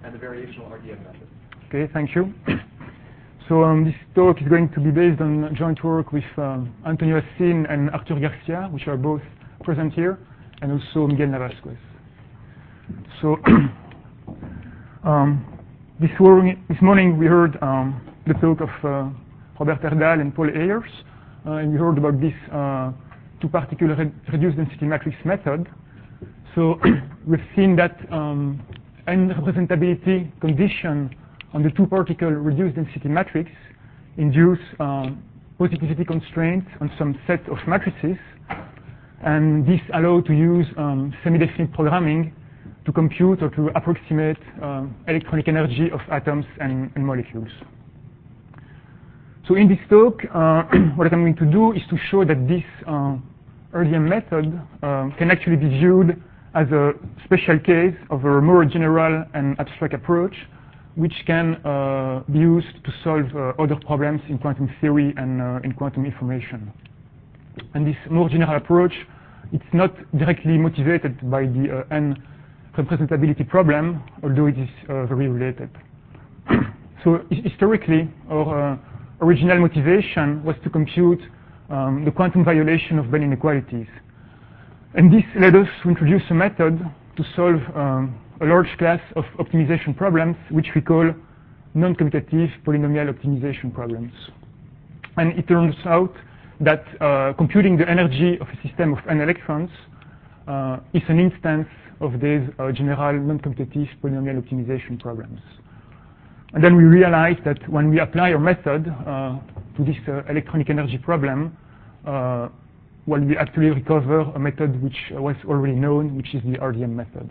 and the variational RDM method. Okay, thank you. So this talk is going to be based on joint work with Antonio Assin and Arthur Garcia, which are both present here, and also Miguel Navasquez. So this morning we heard the talk of Robert Erdal and Paul Ayers, and we heard about this two-particle reduced density matrix method. So we've seen that n representability condition on the two-particle reduced density matrix induce positivity constraints on some set of matrices, and this allows to use semi-definite programming to compute or to approximate electronic energy of atoms and molecules. So in this talk, what I'm going to do is to show that this RDM method can actually be viewed as a special case of a more general and abstract approach, which can be used to solve other problems in quantum theory and in quantum information. And this more general approach, it's not directly motivated by the n representability problem, although it is very related. So historically, our original motivation was to compute the quantum violation of Bell inequalities. And this led us to introduce a method to solve a large class of optimization problems, which we call non-commutative polynomial optimization problems. And it turns out that computing the energy of a system of n electrons is an instance of these general non-commutative polynomial optimization problems. And then we realized that when we apply our method to this electronic energy problem, well, we actually recover a method which was already known, which is the RDM method.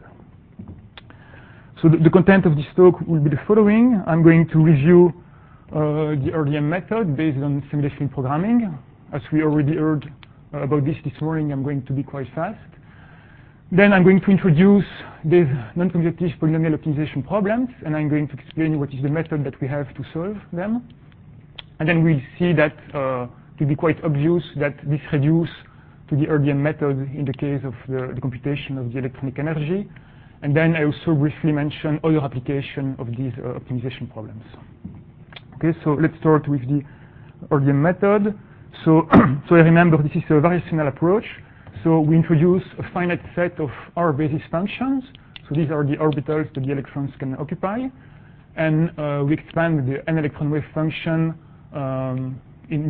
So the content of this talk will be the following. I'm going to review the RDM method based on semi-definite programming. As we already heard about this morning, I'm going to be quite fast. Then I'm going to introduce these non-commutative polynomial optimization problems, and I'm going to explain what is the method that we have to solve them. And then we'll see that it will be quite obvious that this reduces to the RDM method in the case of the computation of the electronic energy. And then I also briefly mention other application of these optimization problems. Okay, so let's start with the RDM method. So I remember this is a variational approach. So we introduce a finite set of R basis functions. So these are the orbitals that the electrons can occupy. And we expand the n electron wave function in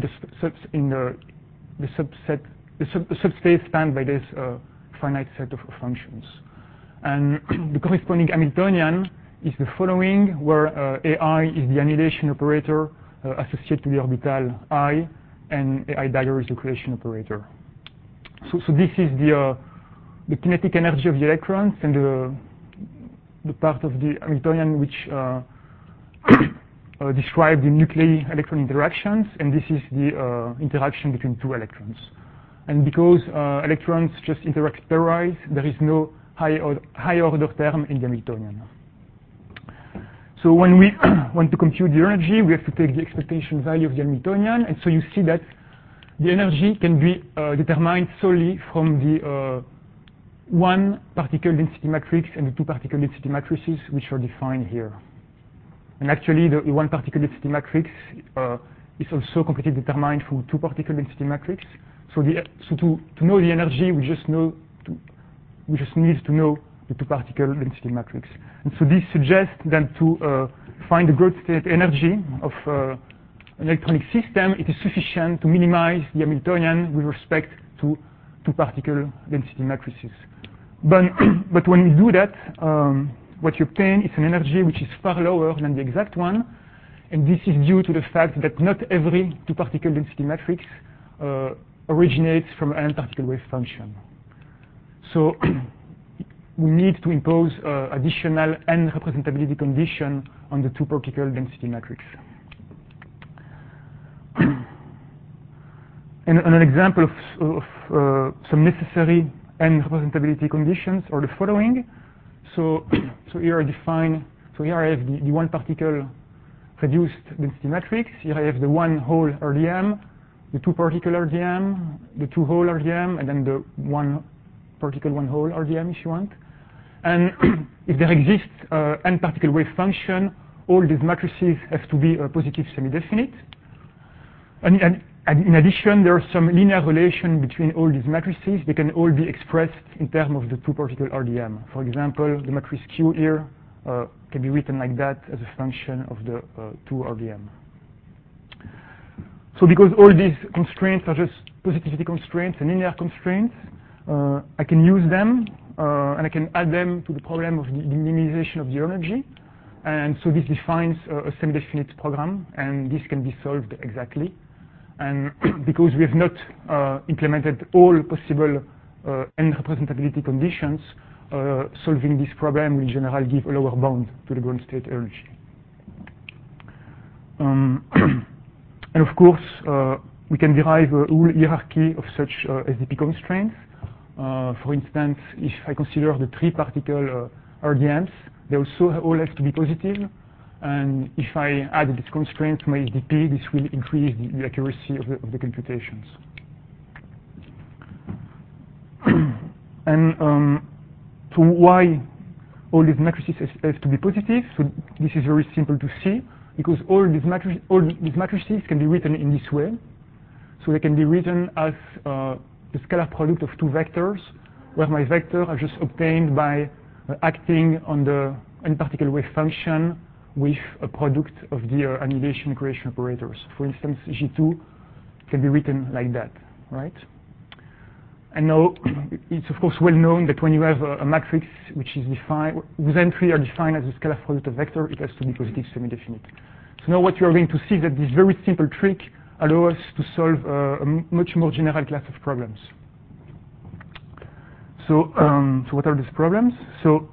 the subspace spanned by this finite set of functions. And the corresponding Hamiltonian is the following, where AI is the annihilation operator associated to the orbital I, and AI dagger is the creation operator. So this is the kinetic energy of the electrons and the part of the Hamiltonian which describe the nuclei electron interactions, and this is the interaction between two electrons. And because electrons just interact pairwise, there is no higher order term in the Hamiltonian. So when we want to compute the energy, we have to take the expectation value of the Hamiltonian, and so you see that the energy can be determined solely from the one particle density matrix and the two particle density matrices, which are defined here. And actually, the one particle density matrix is also completely determined from two particle density matrix. So to know the energy, we just need to know the two particle density matrix. And so this suggests that to find the ground state energy of an electronic system, it is sufficient to minimize the Hamiltonian with respect to two particle density matrices. But when we do that, what you obtain is an energy which is far lower than the exact one, and this is due to the fact that not every two particle density matrix originates from an n-particle wave function. So we need to impose additional n representability condition on the two particle density matrix. And an example of some necessary n representability conditions are the following. So here I define. So here I have the one particle reduced density matrix. Here I have the one hole RDM, the two particle RDM, the two hole RDM, and then the one particle one hole RDM, if you want. And if there exists n particle wave function, all these matrices have to be positive semi-definite. And in addition, there are some linear relation between all these matrices. They can all be expressed in terms of the two-particle RDM. For example, the matrix Q here can be written like that as a function of the two RDM. So because all these constraints are just positivity constraints and linear constraints, I can use them and I can add them to the problem of the minimization of the energy. And so this defines a semi-definite program, and this can be solved exactly. And because we have not implemented all possible n representability conditions, solving this problem will generally give a lower bound to the ground state energy. And of course, we can derive a whole hierarchy of such SDP constraints. For instance, if I consider the three-particle RDMs, they also all have to be positive. And if I add this constraint to my SDP, this will increase the accuracy of the computations. And so why all these matrices have to be positive? So this is very simple to see, because all these matrices can be written in this way. So they can be written as the scalar product of two vectors, where my vector are just obtained by acting on the n-particle wave function with a product of the annihilation creation operators. For instance, G2 can be written like that, right? And now it's of course well known that when you have a matrix which is defined, whose entry are defined as a scalar product of vector, it has to be positive semi-definite. So now what you are going to see is that this very simple trick allows us to solve a much more general class of problems. So, so what are these problems? So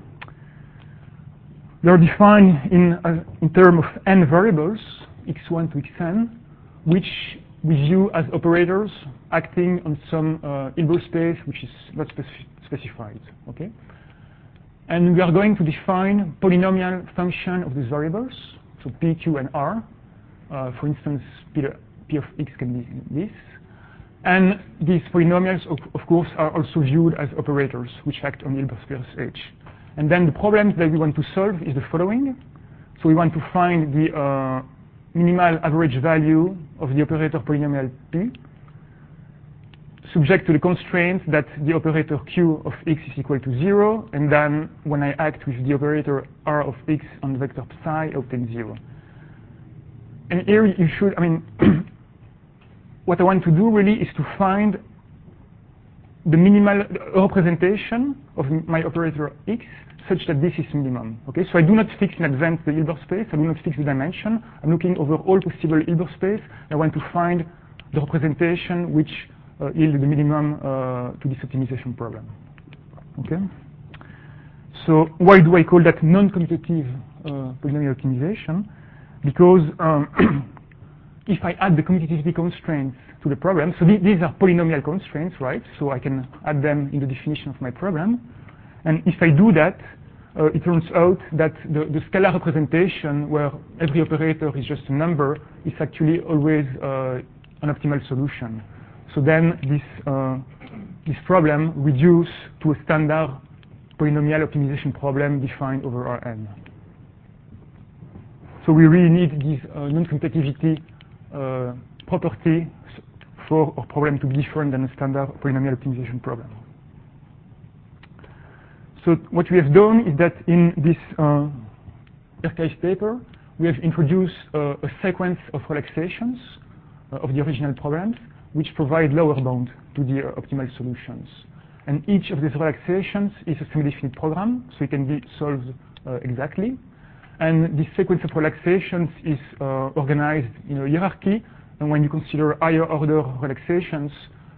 they are defined in terms of n variables, x1 to xn, which we view as operators acting on some Hilbert space which is not specified. Okay, and we are going to define polynomial function of these variables, so p, q, and r. For instance, p of x can be this. And these polynomials, of course, are also viewed as operators which act on Hilbert space H. And then the problems that we want to solve is the following. So we want to find the minimal average value of the operator polynomial p, subject to the constraint that the operator q of x is equal to 0, and then when I act with the operator r of x on the vector psi, I obtain 0. And here you should, what I want to do really is to find the minimal representation of my operator x such that this is minimum. Okay, so I do not fix in advance the Hilbert space. I do not fix the dimension. I'm looking over all possible Hilbert space. I want to find the representation which yield the minimum to this optimization problem. Okay. So why do I call that non-commutative polynomial optimization? Because if I add the commutativity constraints to the program, so these are polynomial constraints, right? So I can add them in the definition of my program. And if I do that, it turns out that the scalar representation, where every operator is just a number, is actually always an optimal solution. So then this problem reduces to a standard polynomial optimization problem defined over Rn. So we really need this non-commutativity property for our problem to be different than a standard polynomial optimization problem. So what we have done is that in this archive paper, we have introduced a sequence of relaxations of the original problems, which provide lower bound to the optimal solutions. And each of these relaxations is a semi-definite program, so it can be solved exactly. And this sequence of relaxations is organized in a hierarchy. And when you consider higher order relaxations,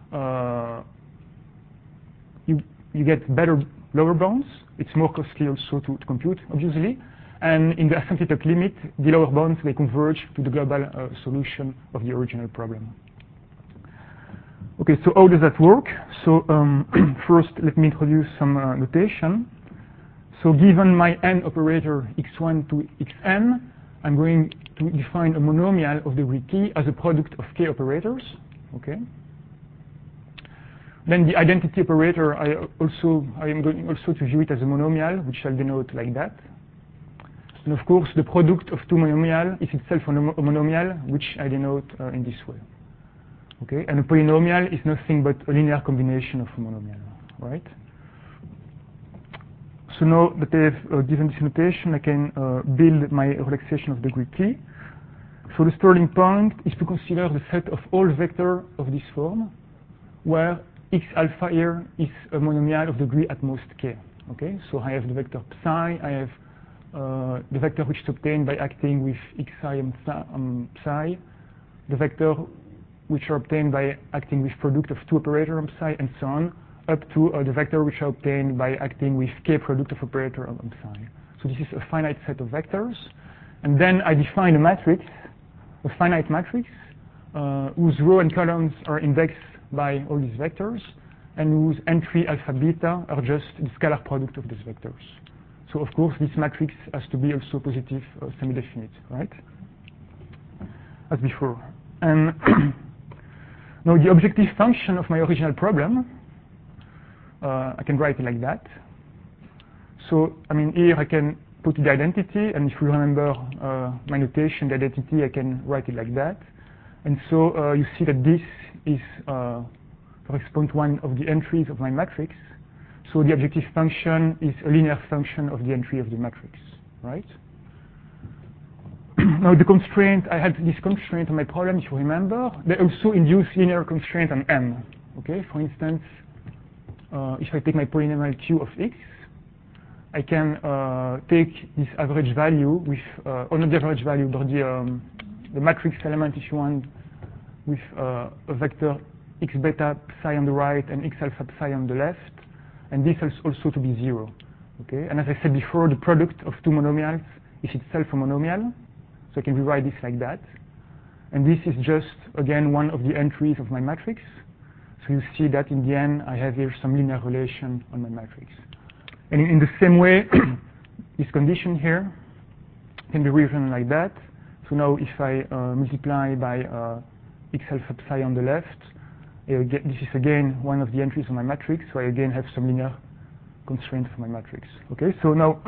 you get better lower bounds. It's more costly also to compute, obviously. And in the asymptotic limit, the lower bounds, they converge to the global solution of the original problem. Okay, so how does that work? So first, let me introduce some notation. So given my n operator x1 to xn, I'm going to define a monomial of degree k as a product of k operators. Okay. Then the identity operator, I am going also to view it as a monomial, which I'll denote like that. And of course, the product of two monomial is itself a monomial, which I denote in this way. Okay, and a polynomial is nothing but a linear combination of a monomial, right? So now that I have given this notation, I can build my relaxation of degree T. So the starting point is to consider the set of all vectors of this form, where x alpha here is a monomial of degree at most k. Okay, so I have the vector psi, I have the vector which is obtained by acting with xi and psi, the vector which are obtained by acting with product of two operators on psi, and so on, up to the vector which are obtained by acting with k product of operator on psi. So this is a finite set of vectors. And then I define a matrix, a finite matrix, whose row and columns are indexed by all these vectors, and whose entry alpha beta are just the scalar product of these vectors. So of course, this matrix has to be also positive semi-definite, right? As before. And now the objective function of my original problem, I can write it like that. So, I mean, here I can put the identity, and if you remember my notation, the identity, I can write it like that. And so you see that this is corresponds to one of the entries of my matrix. So the objective function is a linear function of the entry of the matrix, right? Now the constraint, I had this constraint on my problem, if you remember. They also induce linear constraint on M. Okay, for instance, if I take my polynomial q of x, I can take this average value with, or not the average value, but the matrix element, if you want, with a vector x beta psi on the right and x alpha psi on the left, and this is also to be 0. Okay, and as I said before, the product of two monomials is itself a monomial. So I can rewrite this like that. And this is just, again, one of the entries of my matrix. So you see that in the end, I have here some linear relation on my matrix. And in the same way, this condition here can be rewritten like that. So now if I multiply by x alpha psi on the left, this is again one of the entries of my matrix. So I again have some linear constraint for my matrix. Okay, so now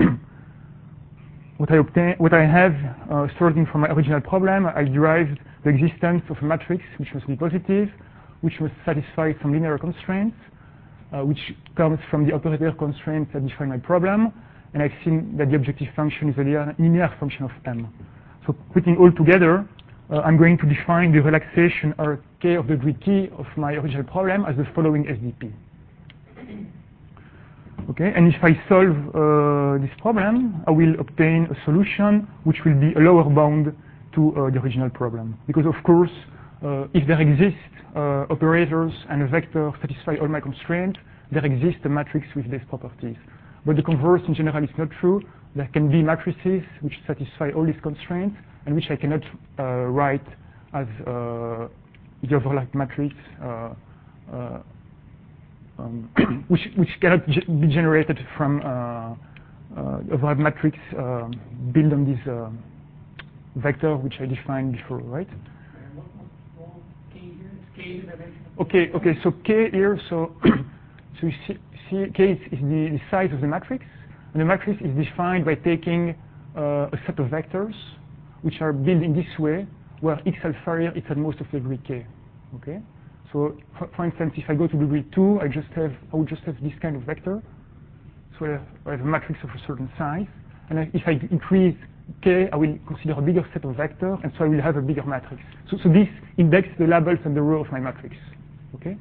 what I have, starting from my original problem, I derived the existence of a matrix which must be positive, which must satisfy some linear constraints, which comes from the operator constraints that define my problem, and I've seen that the objective function is a linear function of M. So putting all together, I'm going to define the relaxation Rk of degree T of my original problem as the following SDP. Okay, and if I solve this problem, I will obtain a solution which will be a lower bound to the original problem. Because of course, if there exist operators and a vector satisfy all my constraints, there exists a matrix with these properties. But the converse in general is not true. There can be matrices which satisfy all these constraints and which I cannot write as the overlap matrix which cannot be generated from overlap matrix built on this vector which I defined before, right? And what K here? Is K the dimension? Okay, so K here, so you see K is the size of the matrix, and the matrix is defined by taking a set of vectors which are built in this way, where x alpha here is at most of degree K. Okay? So, for instance, if I go to degree 2, I would just have this kind of vector. So I have a matrix of a certain size, and if I increase K, I will consider a bigger set of vectors, and so I will have a bigger matrix. So this indexes the labels and the row of my matrix. Okay?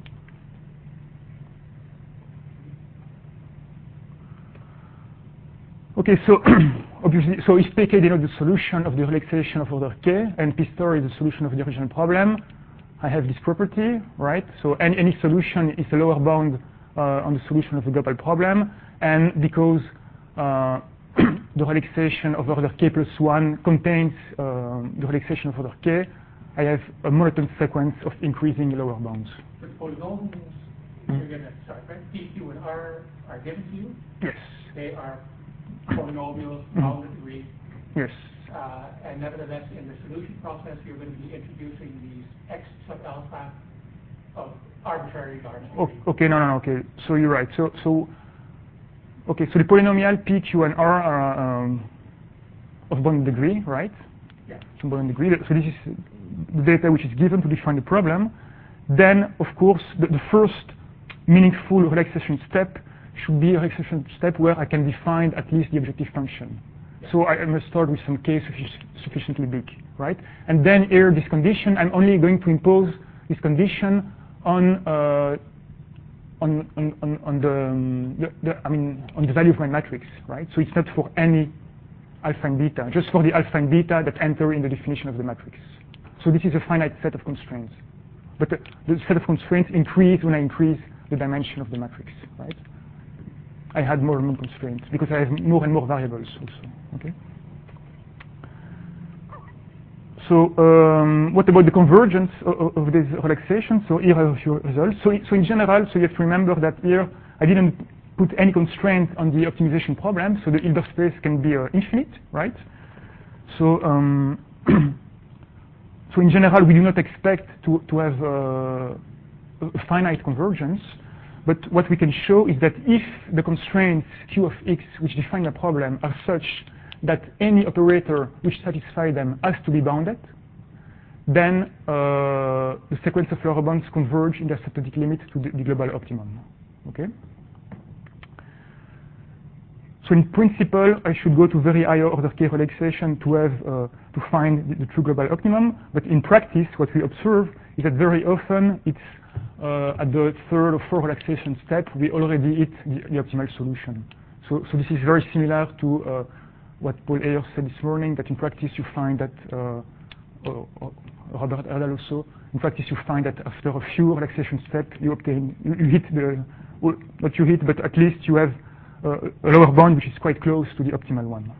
Okay, so obviously, so if Pk denotes the solution of the relaxation of order K, and P star is the solution of the original problem, I have this property, right? So any solution is a lower bound on the solution of the global problem, and because the relaxation of order K plus 1 contains the relaxation of order K, I have a monotone sequence of increasing lower bounds. But polynomials, you're going to start, right? P, Q, and R are given to you? Yes. They are polynomials, bounded degree. Yes. And nevertheless, in the solution process, you're going to be introducing these x sub alpha of arbitrary large Okay, no, okay. So you're right. Okay, so the polynomial P, Q, and R are of bounded degree, right? Yeah. Bounded degree. So this is the data which is given to define the problem. Then, of course, the first meaningful relaxation step should be a relaxation step where I can define at least the objective function. Yeah. So I must start with some case which is sufficiently big, right? And then here, this condition, I'm only going to impose this condition on the value of my matrix, right? So it's not for any alpha and beta, just for the alpha and beta that enter in the definition of the matrix. So this is a finite set of constraints. But the set of constraints increase when I increase the dimension of the matrix, right? I had more and more constraints because I have more and more variables also, okay? So what about the convergence of this relaxation? So here are a few results. So in general, so you have to remember that here I didn't put any constraint on the optimization problem, so the Hilbert space can be infinite, right? So so in general, we do not expect to have a finite convergence, but what we can show is that if the constraints Q of x, which define the problem, are such that any operator which satisfies them has to be bounded, then the sequence of lower bounds converge in the asymptotic limit to the global optimum. Okay. So in principle, I should go to very higher order K relaxation to have to find the true global optimum. But in practice, what we observe is that very often it's at the third or fourth relaxation step we already hit the optimal solution. So this is very similar to what Paul Ayers said this morning, that in practice you find that, Robert Erdal also, in practice you find that after a few relaxation steps you hit what you hit, but at least you have a lower bound which is quite close to the optimal one.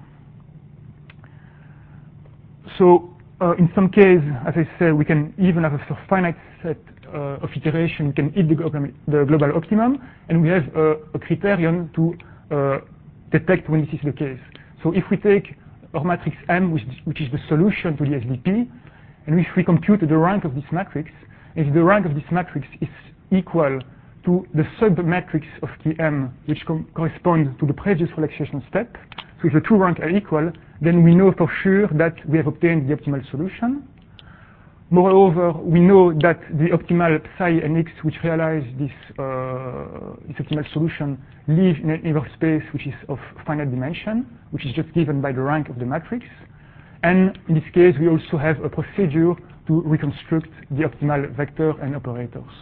So in some case, as I said, we can even have a finite set of iteration, we can hit the global optimum, and we have a criterion to detect when this is the case. So if we take our matrix M, which is the solution to the SDP, and if we compute the rank of this matrix, if the rank of this matrix is equal to the sub-matrix of Km, which corresponds to the previous relaxation step, so if the two ranks are equal, then we know for sure that we have obtained the optimal solution. Moreover, we know that the optimal psi and x which realize this optimal solution live in an Hilbert space which is of finite dimension, which is just given by the rank of the matrix. And in this case, we also have a procedure to reconstruct the optimal vector and operators.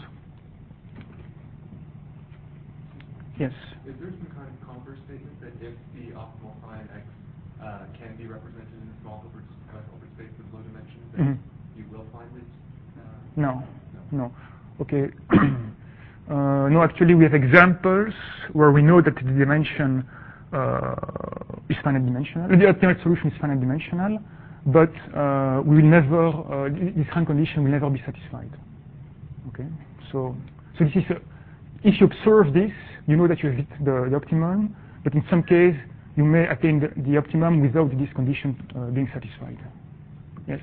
Yes? Is there some kind of converse statement that if the optimal psi and x can be represented in a small Hilbert space with low dimensions, then you will find it? No. Okay. No, actually we have examples where we know that the dimension is finite dimensional. The optimal solution is finite dimensional, but we will never, this rank condition will never be satisfied. Okay. So this is if you observe this, you know that you have hit the optimum, but in some case you may attain the optimum without this condition being satisfied. Yes.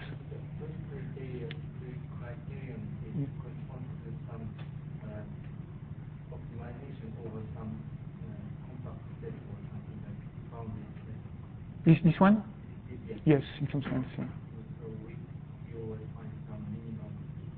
This one? Yes, in some sense. Yeah. So you always find some minimum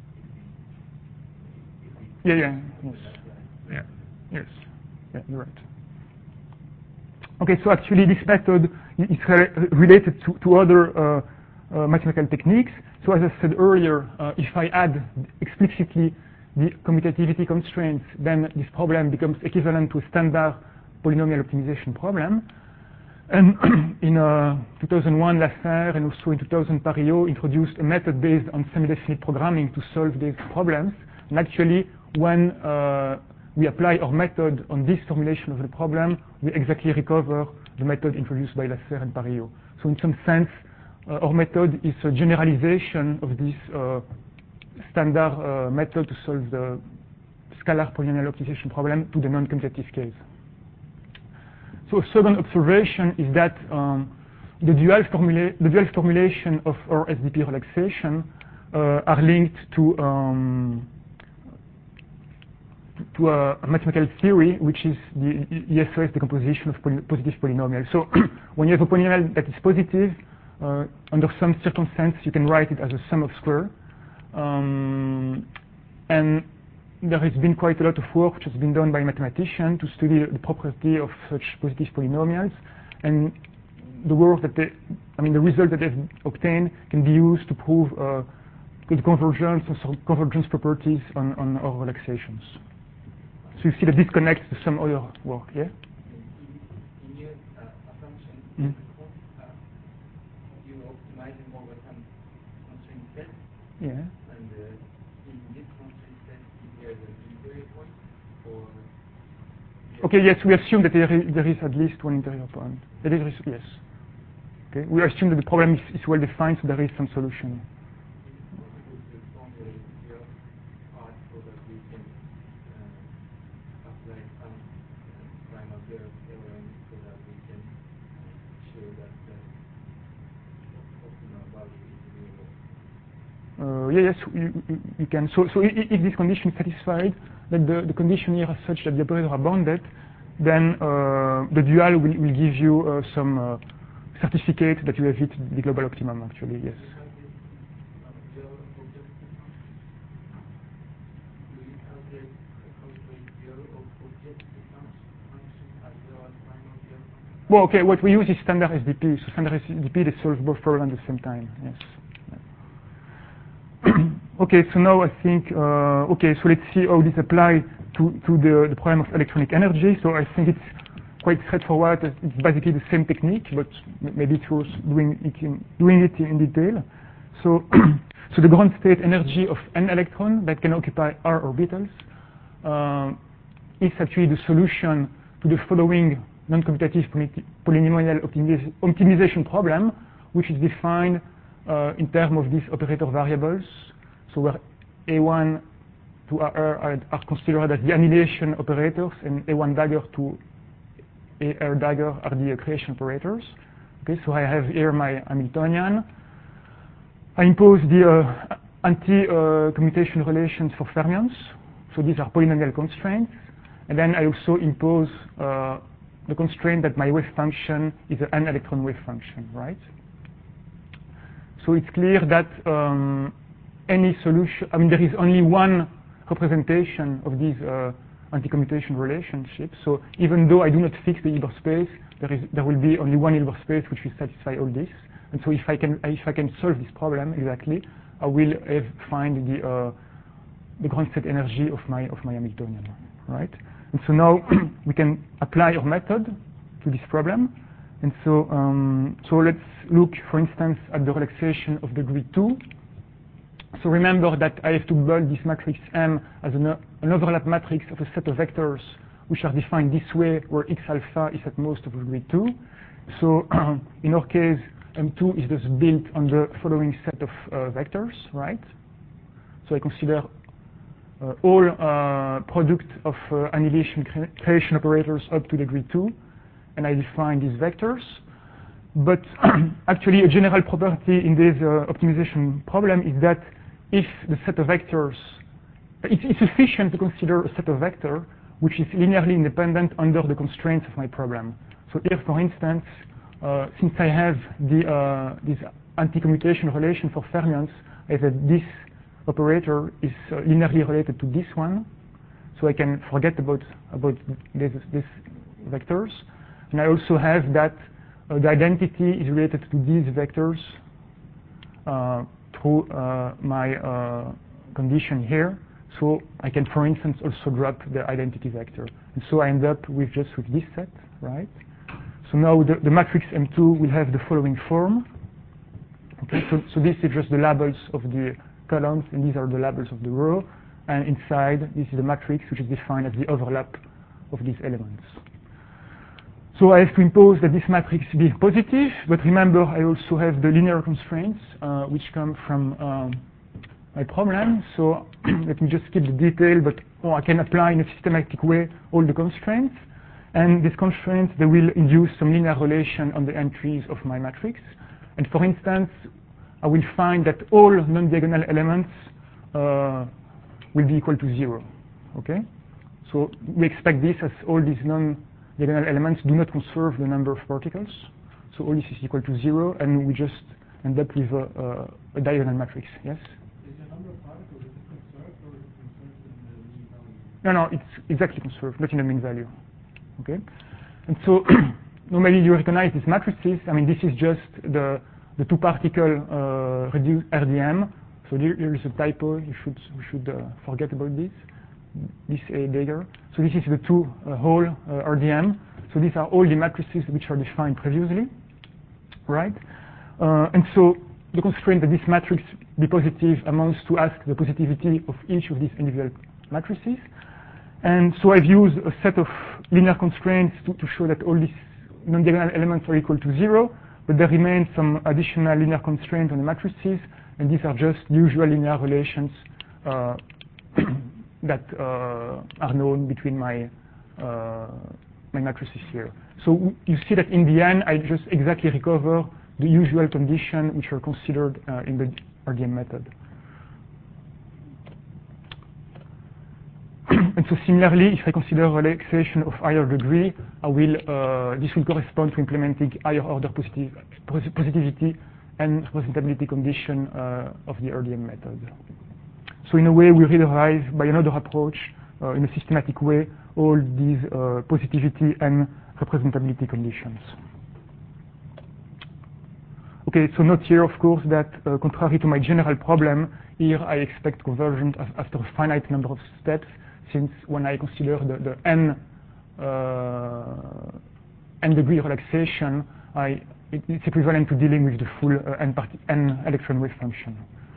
Yes. Yeah, you're right. Okay, so actually this method is related to other mathematical techniques. So as I said earlier, if I add explicitly the commutativity constraints, then this problem becomes equivalent to a standard polynomial optimization problem. And in 2001, Lasserre and also in 2000, Parillo introduced a method based on semi-definite programming to solve these problems. And actually, when we apply our method on this formulation of the problem, we exactly recover the method introduced by Lasserre and Parillo. So in some sense, our method is a generalization of this standard method to solve the scalar polynomial optimization problem to the non-commutative case. So a second observation is that the dual formulation of our SDP relaxation are linked to to a mathematical theory, which is the ESOS decomposition of positive polynomials. So when you have a polynomial that is positive, under some circumstance, you can write it as a sum of square. And there has been quite a lot of work which has been done by mathematicians to study the property of such positive polynomials. And the work that the result that they've obtained can be used to prove the convergence or convergence properties on our relaxations. So you see that this connects to some other work, yeah? In your assumption, you optimize more with some constraint set. Yeah. And in this constraint set, is there an interior point? Or Okay, yes, we assume that there is at least one interior point. There is, yes. Okay, we assume that the problem is well defined, so there is some solution. Yes, you can. So if this condition is satisfied, then the condition here is such that the operators are bounded, then the dual will give you some certificate that you have hit the global optimum, actually, yes. Well, okay, what we use is standard SDP. So standard SDP, they solve both problems at the same time, yes. Okay, so now I think, okay, so let's see how this applies to the problem of electronic energy. So I think it's quite straightforward. It's basically the same technique, but maybe it's worth doing it in detail. So, so the ground state energy of n electron that can occupy r orbitals is actually the solution to the following non-commutative polynomial optimization problem, which is defined in terms of these operator variables. So where A1 to R are considered as the annihilation operators, and A1 dagger to AR dagger are the creation operators. Okay, so I have here my Hamiltonian. I impose the anti-commutation relations for fermions. So these are polynomial constraints. And then I also impose the constraint that my wave function is an n-electron wave function, right? So it's clear that any solution, there is only one representation of these anti-commutation relationships. So even though I do not fix the Hilbert space, there will be only one Hilbert space which will satisfy all this. And so if I can solve this problem exactly, I will find the ground state energy of my Hamiltonian, right? And so now we can apply our method to this problem. And so so let's look, for instance, at the relaxation of degree 2. So remember that I have to build this matrix M as an overlap matrix of a set of vectors which are defined this way, where X alpha is at most of degree 2. So in our case, M2 is just built on the following set of vectors, right? So I consider all product of annihilation creation operators up to degree 2, and I define these vectors. But actually, a general property in this optimization problem is that if the set of vectors, it's sufficient to consider a set of vectors which is linearly independent under the constraints of my problem. So here, for instance, since I have this anti-commutation relation for fermions, I have that this operator is linearly related to this one, so I can forget about these vectors. And I also have that the identity is related to these vectors through my condition here. So I can, for instance, also drop the identity vector. And so I end up with just with this set, right? So now the matrix M2 will have the following form. Okay, so this is just the labels of the columns, and these are the labels of the row. And inside, this is the matrix, which is defined as the overlap of these elements. So I have to impose that this matrix be positive, but remember, I also have the linear constraints, which come from my problem. So let me just skip the detail, but I can apply in a systematic way all the constraints. And these constraints, they will induce some linear relation on the entries of my matrix. And for instance, I will find that all non-diagonal elements will be equal to 0. Okay? So we expect this as all these non-diagonal elements do not conserve the number of particles. So all this is equal to 0, and we just end up with a diagonal matrix. Yes? Is the number of particles, is it conserved or is it conserved in the mean value? No, it's exactly conserved, not in the mean value. Okay? And so normally you recognize these matrices. I mean, this is just the two-particle reduced RDM. So there is a typo. We should forget about this. This A dagger. So this is the two-hole RDM. So these are all the matrices which are defined previously, right? And so the constraint that this matrix be positive amounts to ask the positivity of each of these individual matrices. And so I've used a set of linear constraints to show that all these non-diagonal elements are equal to 0, but there remain some additional linear constraints on the matrices, and these are just usual linear relations that are known between my matrices here. So you see that in the end, I just exactly recover the usual conditions which are considered in the RDM method. And so similarly, if I consider a relaxation of higher degree, this will correspond to implementing higher order positivity and representability condition of the RDM method. So in a way, we rederive by another approach in a systematic way all these positivity and representability conditions. Okay, so note here, of course, that contrary to my general problem, here I expect convergence after a finite number of steps, since when I consider the n degree relaxation, it's equivalent to dealing with the full n electron wave function.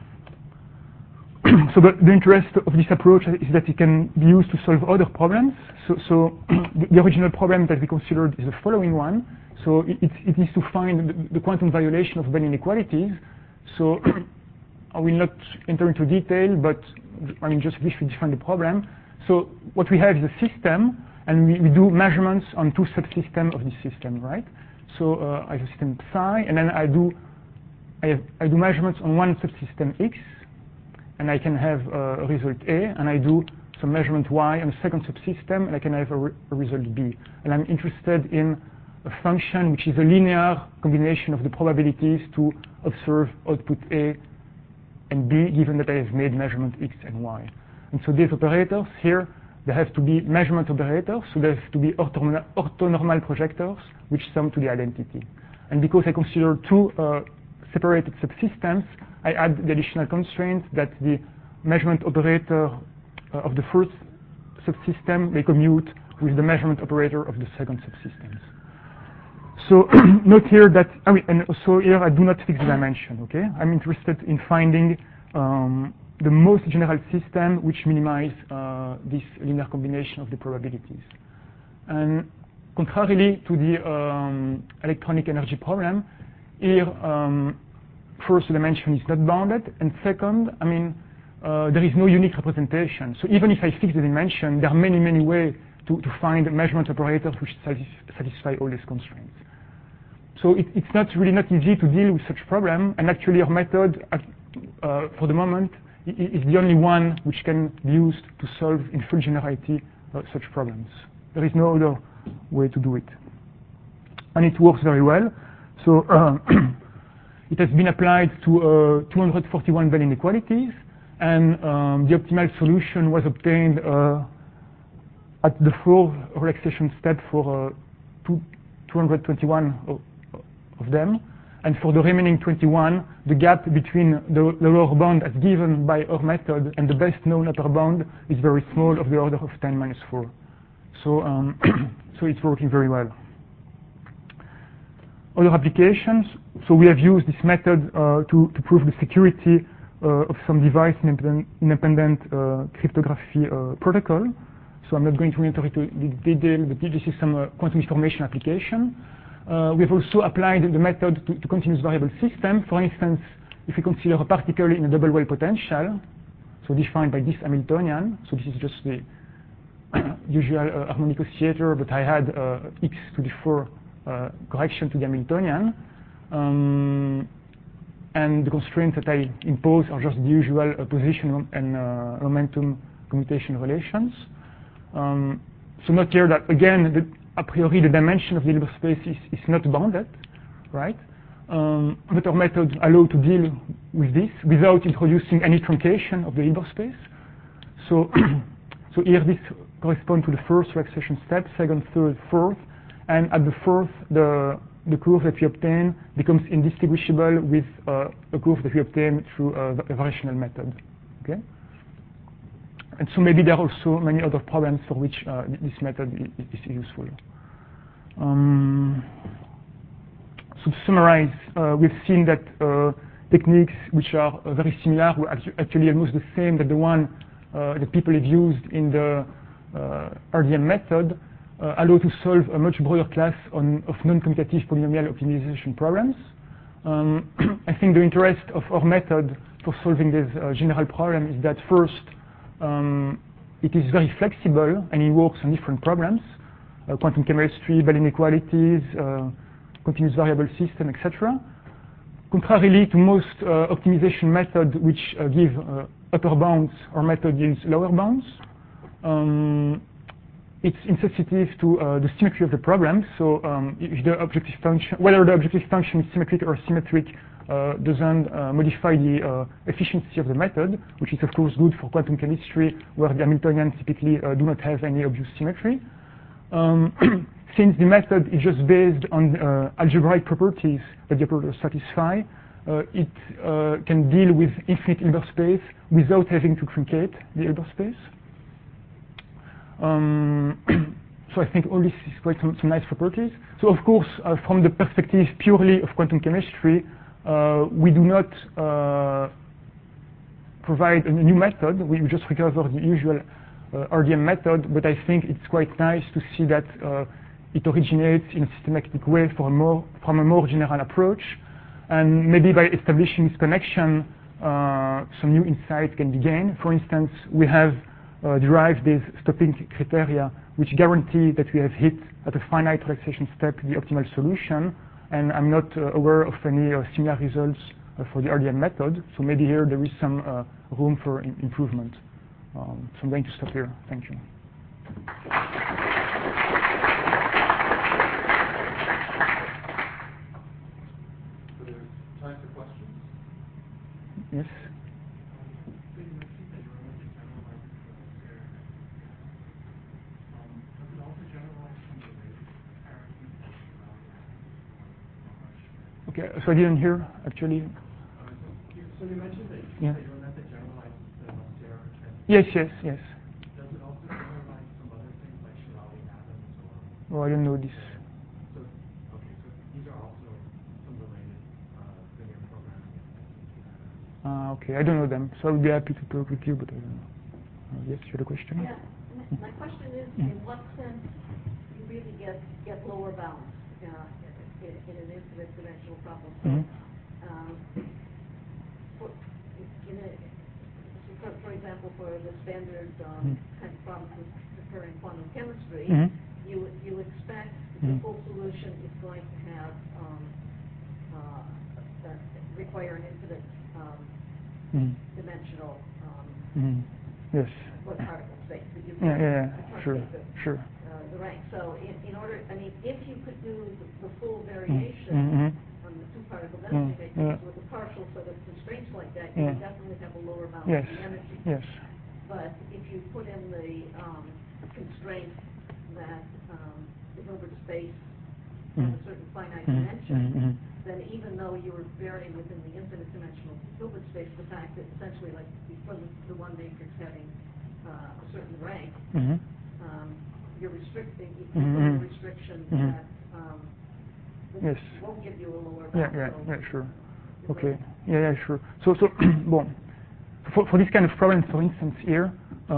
So the interest of this approach is that it can be used to solve other problems. So the original problem that we considered is the following one. So it is to find the quantum violation of Bell inequalities. So I will not enter into detail, but I mean just briefly define the problem. So what we have is a system, and we do measurements on two subsystems of this system, right? So I have a system psi, and then I do measurements on one subsystem X, and I can have a result A, and I do some measurement Y on a second subsystem, and I can have a result B. And I'm interested in a function which is a linear combination of the probabilities to observe output A and B, given that I have made measurement X and Y. And so these operators here, they have to be measurement operators, so they have to be orthonormal projectors, which sum to the identity. And because I consider two separated subsystems, I add the additional constraint that the measurement operator of the first subsystem may commute with the measurement operator of the second subsystems. So note here that, and also here I do not fix the dimension, okay? I'm interested in finding the most general system which minimize this linear combination of the probabilities. And contrarily to the electronic energy problem, here first the dimension is not bounded, and second, there is no unique representation. So even if I fix the dimension, there are many ways to find measurement operators which satisfy all these constraints. So it's really not easy to deal with such problem, and actually our method for the moment is the only one which can be used to solve in full generality such problems. There is no other way to do it. And it works very well. So it has been applied to 241 Bell inequalities, and the optimal solution was obtained at the fourth relaxation step for 221 of them. And for the remaining 21, the gap between the lower bound as given by our method and the best known upper bound is very small, of the order of 10⁻⁴. So, so it's working very well. Other applications. So we have used this method to prove the security of some device independent cryptography protocol. So I'm not going to enter into the detail, but this is some quantum information application. We have also applied the method to continuous variable system. For instance, if we consider a particle in a double well potential, so defined by this Hamiltonian, so this is just the usual harmonic oscillator, but I had x to the 4 correction to the Hamiltonian. And the constraints that I impose are just the usual position and momentum commutation relations. So note here that again, a priori the dimension of the Hilbert space is not bounded, right? But our methods allow to deal with this without introducing any truncation of the Hilbert space. So, so here this corresponds to the first relaxation step, second, third, fourth, and at the fourth, the curve that we obtain becomes indistinguishable with a curve that we obtain through a variational method. Okay. And so maybe there are also many other problems for which this method is useful. So to summarize, we've seen that techniques which are very similar were actually almost the same that the one that people have used in the RDM method allow to solve a much broader class of non-commutative polynomial optimization problems. I think the interest of our method for solving this general problem is that first, it is very flexible and it works on different problems, quantum chemistry, Bell inequalities, continuous variable system, etc. Contrarily to most optimization methods which give upper bounds, our method yields lower bounds. It's insensitive to the symmetry of the problem. So if the objective function, whether the objective function is symmetric or symmetric, doesn't modify the efficiency of the method, which is of course good for quantum chemistry, where the Hamiltonians typically do not have any obvious symmetry. Since the method is just based on algebraic properties that the operators satisfy, it can deal with infinite Hilbert space without having to truncate the Hilbert space. So I think all this is quite some nice properties. So of course, from the perspective purely of quantum chemistry, we do not provide a new method. We just recover the usual RDM method, but I think it's quite nice to see that it originates in a systematic way from a more general approach. And maybe by establishing this connection, some new insights can be gained. For instance, we have derived these stopping criteria which guarantee that we have hit at a finite relaxation step the optimal solution, and I'm not aware of any similar results for the RDM method, so maybe here there is some room for improvement. So I'm going to stop here. Thank you. So there's time for questions? Yes? Okay, so I didn't hear, actually. So you mentioned that Yeah. your method generalizes the Auster and Yes. does it also generalize some other things like Shirawi atoms or? Oh, I don't know this. So, okay, so these are also some related linear programming. Okay, I don't know them, so I would be happy to talk with you, but I don't know. Yes, you had a question? Yeah, my question is, in what sense you really get lower bounds in an infinite dimensional problem? For example, for the standard kind of problems that occur in quantum chemistry, you expect the full solution is going to have require an infinite dimensional yes. particle space. That you Sure. The rank. So in order, I mean, if you could do the full variation on the two-particle density matrix with a partial set of constraints like that, you would definitely have a lower bound of the energy. Yes. But if you put in the constraint that the Hilbert space has a certain finite dimension, then even though you were varying within the infinite dimensional Hilbert space, the fact that essentially, like because of the one matrix having a certain rank, you're restricting, you put a restriction that won't give you a lower bound. Sure. Okay. Sure. So, well, for this kind of problem, for instance, here,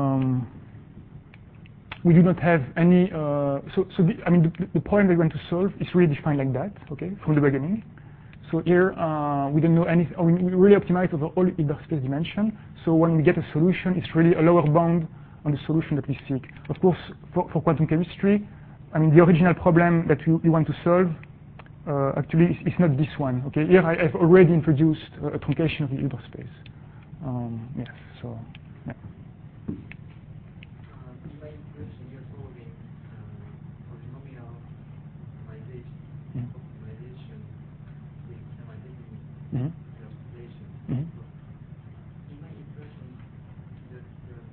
we do not have any. I mean, the problem we want to solve is really defined like that, okay, from the beginning. So here, we don't know anything. We really optimize over all Hilbert space dimension. So when we get a solution, it's really a lower bound on the solution that we seek. Of course, for quantum chemistry, I mean, the original problem that we want to solve actually is not this one. Okay, here I've already introduced a truncation of the Hilbert space. Yes, so yeah. You might mention Mhm. population. Mhm. In my impression, that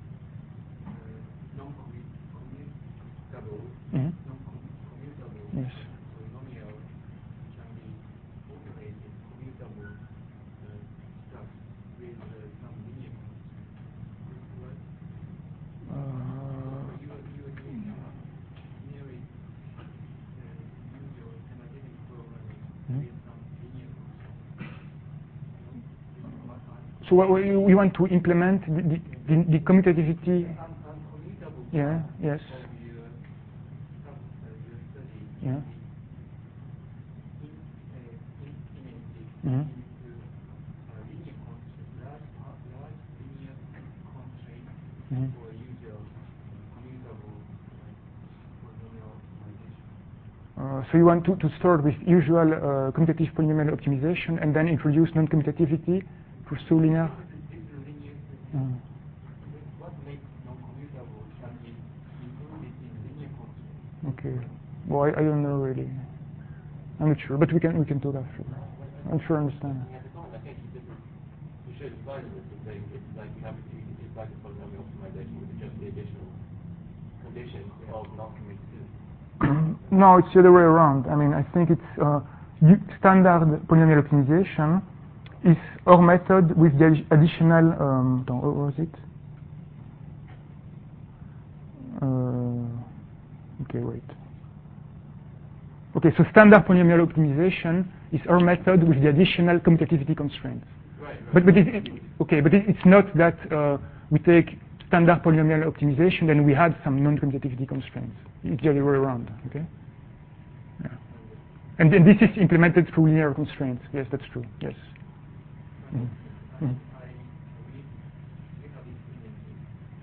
non-commutable, Mhm. non-commutable Yes. polynomial can be populated commutable stuff with some linear constraints. What? You are doing some nearly usual scientific programming with some linear constraints. So what we want to implement the commutativity. Uncommutable Yeah. Yes. of your stuff you study Yeah. implemented Mhm. into linear constraint, large linear constraints Mhm. for usual commutable polynomial optimization. So you want to start with usual commutative polynomial optimization and then introduce non-commutativity for so linear. This is linear. What makes non-commutable can be included in linear constraint. Okay. Well, I don't know really. I'm not sure, but we can talk after. I'm sure I understand. At the moment, I think you should design this to say it's like it's like a polynomial optimization with just the additional conditions of non-commutativity. No, it's the other way around. I mean, I think it's standard polynomial optimization is our method with the additional. What was it? Okay, wait. Okay, so standard polynomial optimization is our method with the additional commutativity constraints. Right. But it's not that we take standard polynomial optimization and we add some non-commutativity constraints. It's the other way around. Okay. Yeah. And this is implemented through linear constraints. Yes, that's true. Yes. Mm-hmm. Mm-hmm. We have implemented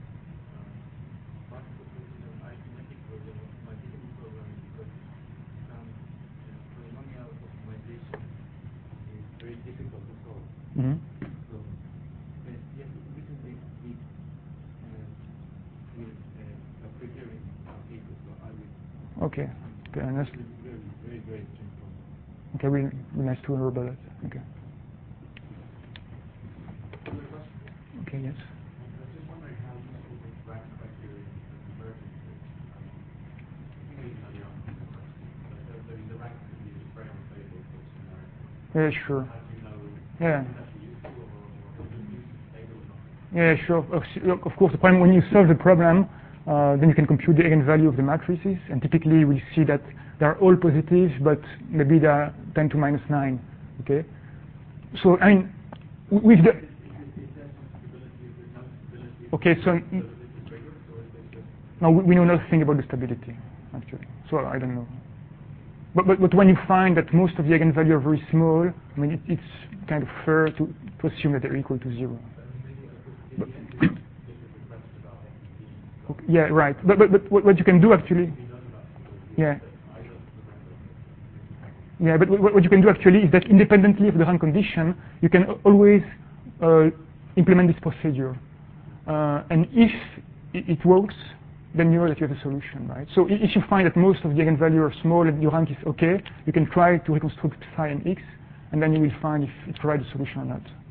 arithmetic version of scientific programming because some polynomial optimization is very difficult to solve. Mm-hmm. So yes, recently we preparing our paper, so I will. Okay. Okay. And that's, Very, very simple. okay. Really nice to hear about it. Okay. Okay. Yes. I was just wondering how useful this rank criterion for convergences. I think you know the answer to the question, but the rank could be just very unstable, of course, numerically. Yeah. Sure. How do you know Yeah. if it's actually useful or stable or not? Yeah, sure. Of course, the problem when you solve the problem, then you can compute the eigenvalue of the matrices, and typically we see that they are all positive, but maybe they are 10 to minus 9. Okay. So I mean, with the. Okay, so no, we know nothing about the stability actually. So I don't know. But when you find that most of the eigenvalues are very small, I mean it's kind of fair to assume that they're equal to 0. But, okay, yeah, right. But what you can do actually, yeah. Yeah, but what you can do actually is that independently of the rank condition, you can always implement this procedure. And if it works, then you know that you have a solution, right? So if you find that most of the eigenvalues are small and your rank is okay, you can try to reconstruct psi and x, and then you will find if it provides a solution or not.